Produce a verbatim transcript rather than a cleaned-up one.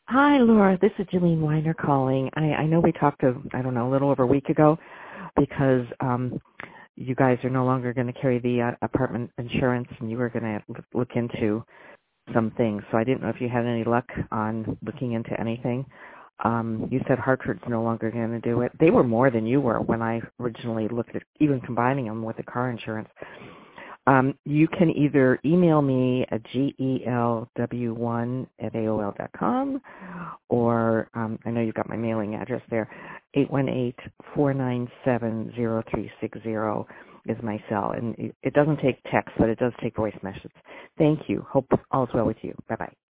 Hi, Laura. This is Jillian Weiner calling. I, I know we talked, a, I don't know, a little over a week ago because um, you guys are no longer going to carry the uh, apartment insurance and you were going to look into some things. So I didn't know if you had any luck on looking into anything. Um, you said Hartford's no longer going to do it. They were more than you were when I originally looked at even combining them with the car insurance. Um, you can either email me at G E L W one at A O L dot com or um, I know you've got my mailing address there, eight one eight, four nine seven, zero three six zero is my cell. And it, it doesn't take text, but it does take voice messages. Thank you. Hope all's well with you. Bye-bye.